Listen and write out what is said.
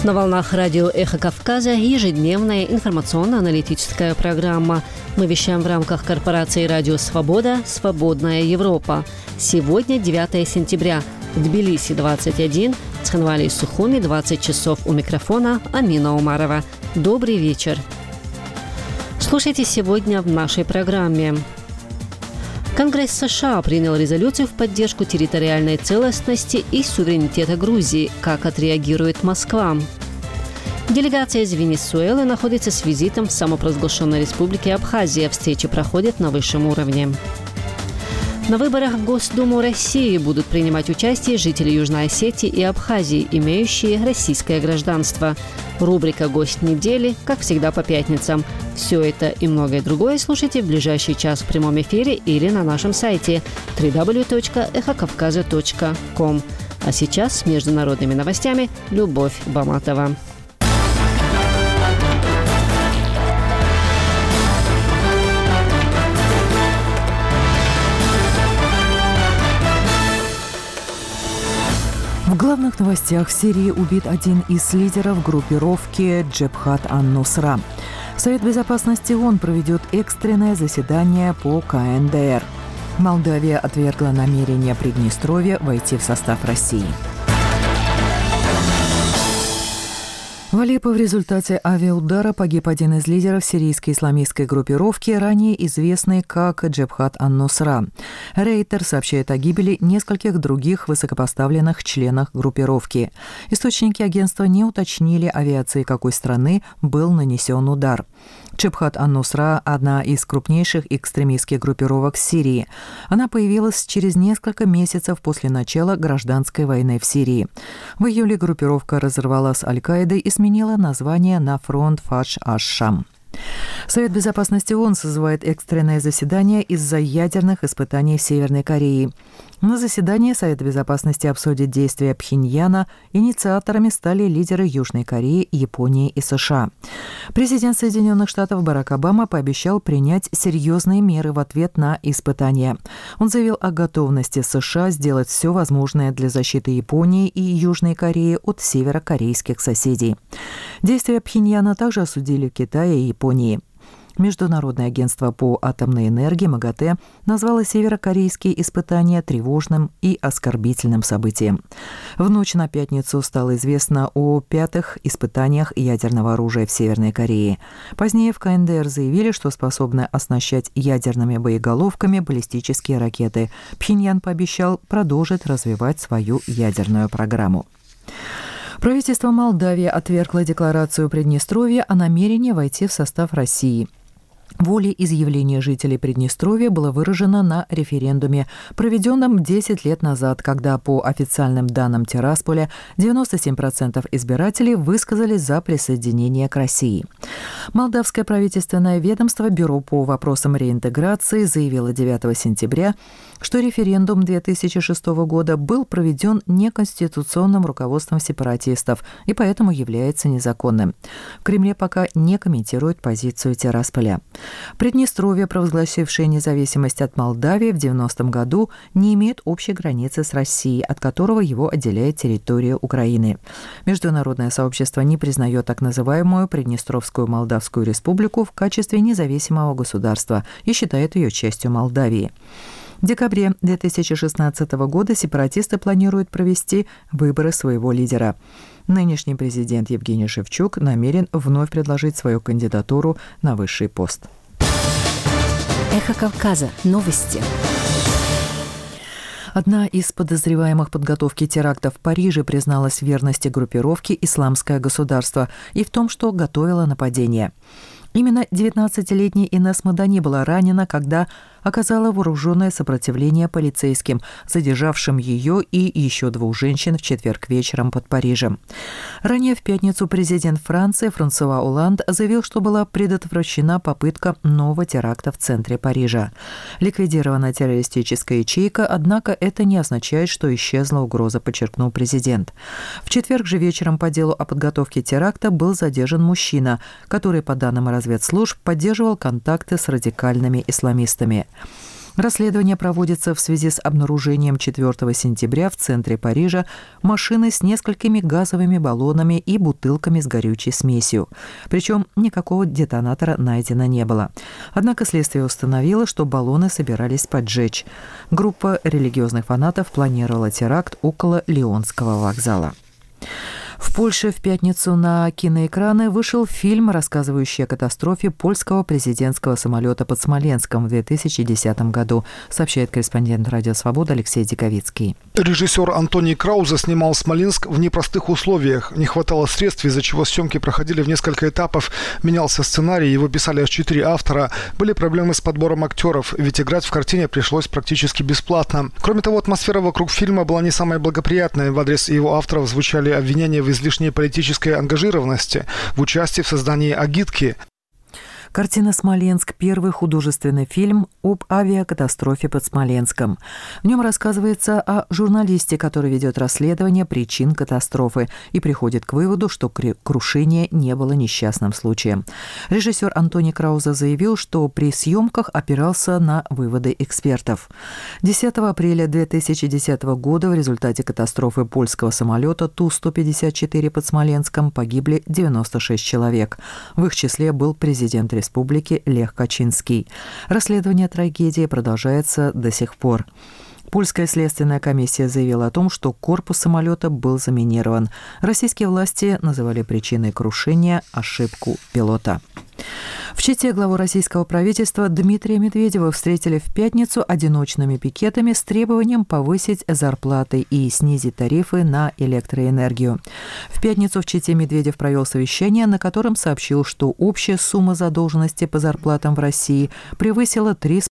На волнах радио «Эхо Кавказа» ежедневная информационно-аналитическая программа. Мы вещаем в рамках корпорации «Радио Свобода. Свободная Европа». Сегодня 9 сентября. В Тбилиси 21, в Цхинвале и Сухуми 20 часов. У микрофона Амина Умарова. Добрый вечер. Слушайте сегодня в нашей программе. Конгресс США принял резолюцию в поддержку территориальной целостности и суверенитета Грузии. Как отреагирует Москва? Делегация из Венесуэлы находится с визитом в самопровозглашенной республике Абхазия. Встречи проходят на высшем уровне. На выборах в Госдуму России будут принимать участие жители Южной Осетии и Абхазии, имеющие российское гражданство. Рубрика «Гость недели», как всегда, по пятницам. Все это и многое другое слушайте в ближайший час в прямом эфире или на нашем сайте www.эхокавказа.ком. А сейчас с международными новостями Любовь Баматова. В главных новостях: в Сирии убит один из лидеров группировки Джебхат ан-Нусра. Совет безопасности ООН проведет экстренное заседание по КНДР. Молдавия отвергла намерение Приднестровья войти в состав России. В Алеппо в результате авиаудара погиб один из лидеров сирийской исламистской группировки, ранее известный как Джебхат ан-Нусра. Рейтер сообщает о гибели нескольких других высокопоставленных членов группировки. Источники агентства не уточнили, авиацией какой страны был нанесен удар. Джебхат ан-Нусра – одна из крупнейших экстремистских группировок Сирии. Она появилась через несколько месяцев после начала гражданской войны в Сирии. В июле группировка разорвала с Аль-Каидой и сменила название на фронт Фадж аш-Шам. Совет безопасности ООН созывает экстренное заседание из-за ядерных испытаний в Северной Корее. На заседании Совет безопасности обсудит действия Пхеньяна. Инициаторами стали лидеры Южной Кореи, Японии и США. Президент Соединенных Штатов Барак Обама пообещал принять серьезные меры в ответ на испытания. Он заявил о готовности США сделать все возможное для защиты Японии и Южной Кореи от северокорейских соседей. Действия Пхеньяна также осудили Китай и Японии. Международное агентство по атомной энергии МАГАТЭ назвало северокорейские испытания тревожным и оскорбительным событием. В ночь на пятницу стало известно о 5-х испытаниях ядерного оружия в Северной Корее. Позднее в КНДР заявили, что способны оснащать ядерными боеголовками баллистические ракеты. Пхеньян пообещал продолжить развивать свою ядерную программу. Правительство Молдавии отвергло декларацию Приднестровья о намерении войти в состав России. Волеизъявление жителей Приднестровья было выражено на референдуме, проведенном 10 лет назад, когда, по официальным данным Тирасполя, 97% избирателей высказались за присоединение к России. Молдавское правительственное ведомство Бюро по вопросам реинтеграции заявило 9 сентября, что референдум 2006 года был проведен неконституционным руководством сепаратистов и поэтому является незаконным. В Кремле пока не комментируют позицию Тирасполя. Приднестровье, провозгласившее независимость от Молдавии в 90-м году, не имеет общей границы с Россией, от которого его отделяет территория Украины. Международное сообщество не признает так называемую Приднестровскую Молдавскую республику в качестве независимого государства и считает ее частью Молдавии. В декабре 2016 года сепаратисты планируют провести выборы своего лидера. Нынешний президент Евгений Шевчук намерен вновь предложить свою кандидатуру на высший пост. Эхо Кавказа. Новости. Одна из подозреваемых в подготовке теракта в Париже призналась в верности группировке «Исламское государство» и в том, что готовила нападение. Именно 19-летняя Инесс Мадани была ранена, когда оказала вооруженное сопротивление полицейским, задержавшим ее и еще 2 женщин в четверг вечером под Парижем. Ранее в пятницу президент Франции Франсуа Олланд заявил, что была предотвращена попытка нового теракта в центре Парижа. Ликвидирована террористическая ячейка, однако это не означает, что исчезла угроза, подчеркнул президент. В четверг же вечером по делу о подготовке теракта был задержан мужчина, который, по данным разведслужб, поддерживал контакты с радикальными исламистами. Расследование проводится в связи с обнаружением 4 сентября в центре Парижа машины с несколькими газовыми баллонами и бутылками с горючей смесью. Причем никакого детонатора найдено не было. Однако следствие установило, что баллоны собирались поджечь. Группа религиозных фанатов планировала теракт около Лионского вокзала. В Польше в пятницу на киноэкраны вышел фильм, рассказывающий о катастрофе польского президентского самолета под Смоленском в 2010 году, сообщает корреспондент «Радио Свобода» Алексей Диковицкий. Режиссер Антоний Краузе снимал Смоленск в непростых условиях. Не хватало средств, из-за чего съемки проходили в несколько этапов. Менялся сценарий, его писали аж 4 автора. Были проблемы с подбором актеров, ведь играть в картине пришлось практически бесплатно. Кроме того, атмосфера вокруг фильма была не самой благоприятной. В адрес его авторов звучали обвинения в излишней политической ангажированности, в участии в создании агитки. Картина «Смоленск» – первый художественный фильм об авиакатастрофе под Смоленском. В нем рассказывается о журналисте, который ведет расследование причин катастрофы и приходит к выводу, что крушение не было несчастным случаем. Режиссер Антоний Краузе заявил, что при съемках опирался на выводы экспертов. 10 апреля 2010 года в результате катастрофы польского самолета Ту-154 под Смоленском погибли 96 человек. В их числе был президент республики Лех Качинский. Расследование трагедии продолжается до сих пор. Польская следственная комиссия заявила о том, что корпус самолета был заминирован. Российские власти называли причиной крушения ошибку пилота. В Чите главу российского правительства Дмитрия Медведева встретили в пятницу одиночными пикетами с требованием повысить зарплаты и снизить тарифы на электроэнергию. В пятницу в Чите Медведев провел совещание, на котором сообщил, что общая сумма задолженности по зарплатам в России превысила 3,5